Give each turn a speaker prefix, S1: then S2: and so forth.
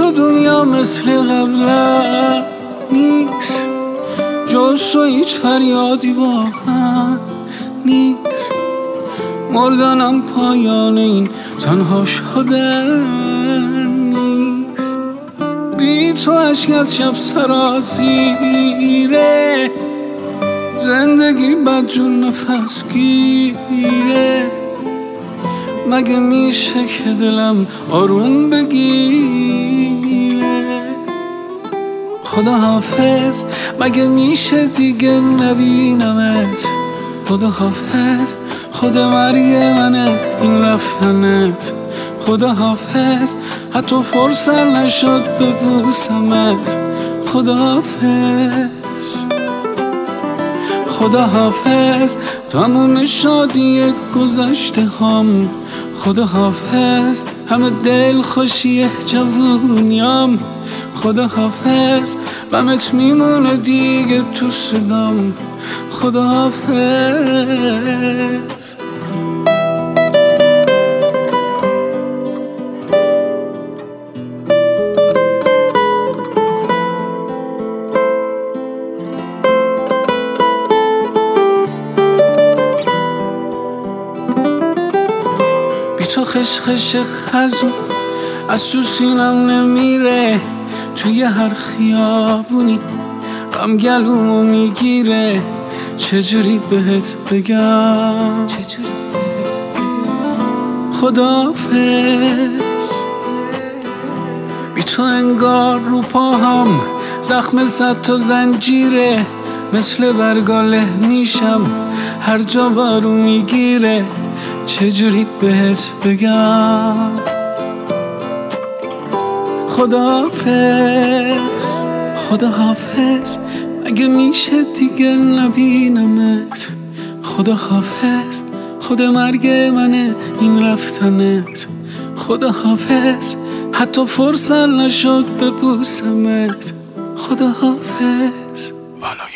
S1: تو دنیا مثل قبلا نیست، جز تو هیچ فریادی واقعا نیست. مردنم پایان این تنها شدن نیست. بی تو عشق از شب سرازیره، زندگی بدجور نفس گیره. مگه میشه که دلم آروم بگیره؟ خدا حافظ، مگه میشه دیگه نبینمت؟ خدا حافظ، خود مرگ منه این رفتنت. خدا حافظ، حتی فرصت نشد ببوسمت. خدا حافظ، خدا حافظ، تموم شادی گذشته هام. خدا حافظ، همه دل خوشی جوونیام. خدا حافظ، غمت میمونه دیگه تو صدام. خدا حافظ. تو خشخش خزون از تو سینم نمیره، توی هر خیابونی غم گلومو میگیره. چجوری بهت بگم؟ خداحافظ. بی تو انگار رو پاهم زخم صد تا زنجیره، مثل برگاله میشم هر جا بارو میگیره. چجوری بهت بگم؟ خداحافظ، خداحافظ، مگه میشه دیگه نبینمت؟ خداحافظ، خود مرگ منه این رفتنت. خداحافظ، حتی فرصت نشد ببوسمت. خداحافظ.